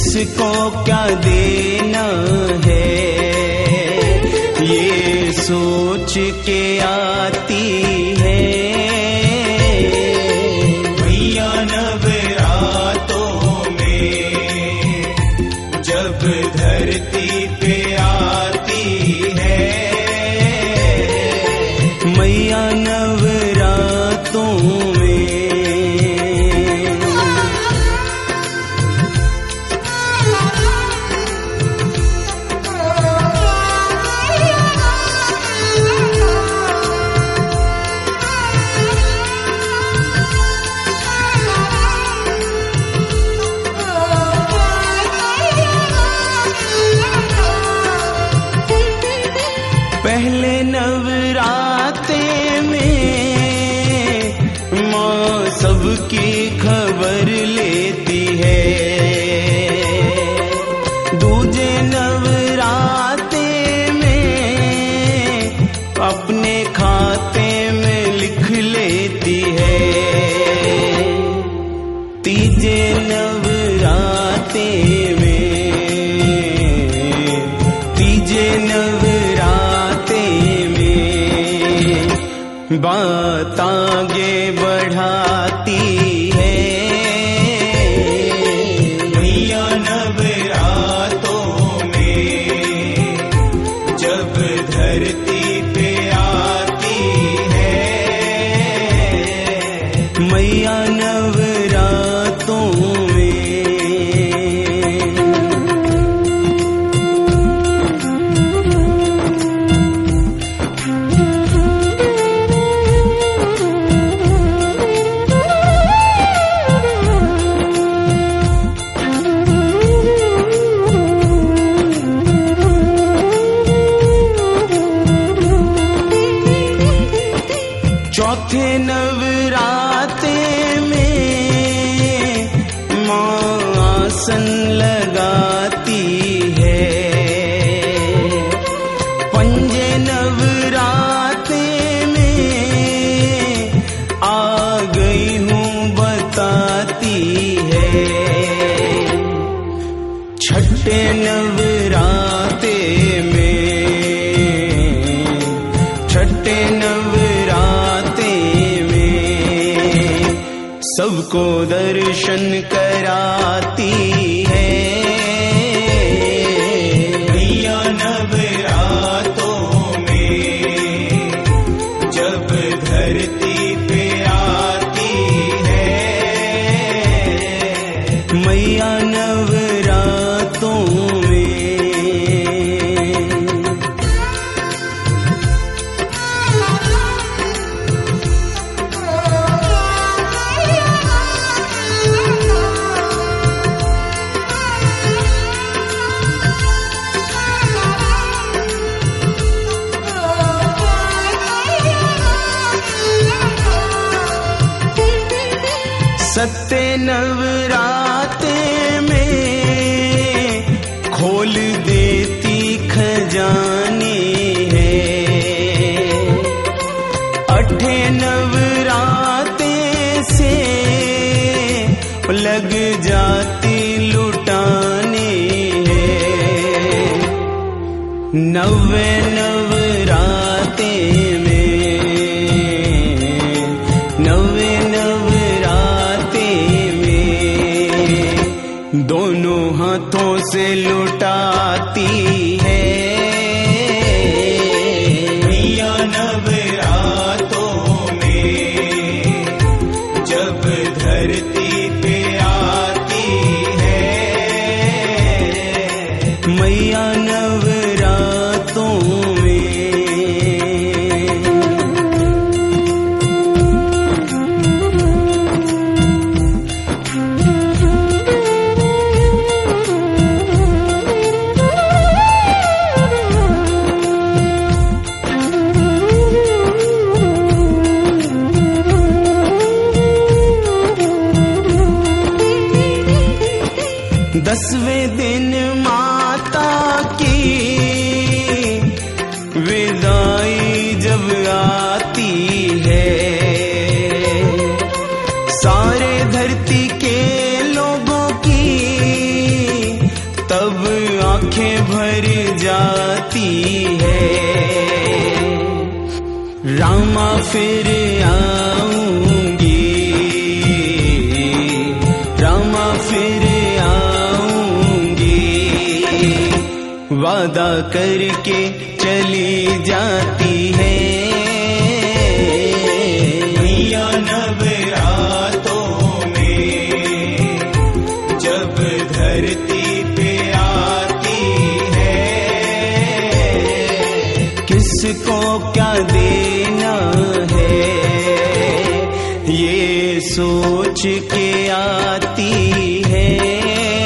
किसको क्या देना है, ये सोच के आती है। मैया नवरातों में जब धरती पे आती है, मैया नवरातों में। पहले नवराते में माँ सबकी खबर लेती है, दूजे नवराते में अपने खाते में लिख लेती है, तीजे नवराते में, तीजे नवराते में बात आगे बढ़ाती है। मैया नवरातों में जब धरती पे आती है, मैया नवरातों में। चौथे नवराते में माँ आसन लगाती है, पंजे नवराते में आ गई हूँ बताती है, छठे नवराते में, छठे नवराते में सबको दर्शन कराती है। मैया नवरातों में जब धरती पे आती है, मैया नवरातों में। सत्ते नवराते में खोल देती खजाने हैं, अठे नवराते से लग जाती लुटाने हैं, नवे नवराते में, नवे नवराते में दोनों हाथों से लुटाती है। मैया नवरातों में जब धरती पे आती है, मैया नवरातों में। दसवें दिन माता की विदाई जब आती है, सारे धरती के लोगों की रामा फिर आऊंगी, रामा फिर आऊंगी। वादा करके चली जाती है मैया नवरातों में, जब धरती पे आती है। किसको क्या देना है ये सोच के आती है।